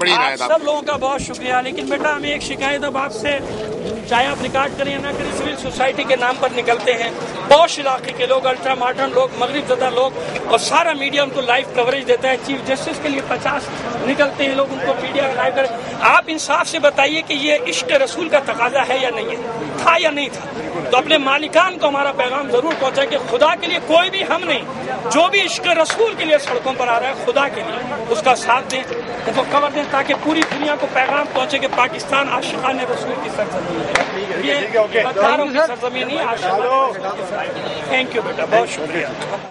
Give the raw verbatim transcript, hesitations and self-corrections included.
बड़ी आप हिदायत। सब लोगों का बहुत शुक्रिया। लेकिन बेटा हमें एक शिकायत अब आपसे, चाहे आप रिकॉर्ड करें या ना करें, सिविल सोसाइटी के नाम पर निकलते हैं पॉश इलाके के लोग, अल्ट्रा मॉडर्न लोग, मगरिब ज़दा लोग, और सारा मीडिया उनको लाइव कवरेज देता है। चीफ जस्टिस के लिए पचास निकलते हैं लोग, उनको मीडिया लाइव कर। आप इंसाफ से बताइए कि ये इश्क रसूल का तकाजा है या नहीं है, था या नहीं था। तो अपने मालिकान को हमारा पैगाम जरूर पहुंचा कि खुदा के लिए कोई भी हम नहीं, जो भी इश्क रसूल के लिए सड़कों पर आ रहा है खुदा के लिए उसका साथ दें, उनको कवर दें, ताकि पूरी दुनिया को पैगाम पहुंचे कि पाकिस्तान आशिकान रसूल की सरजमीन है, ये गद्दारों की सरजमीन नहीं, आशिकान। थैंक यू बेटा, बहुत शुक्रिया।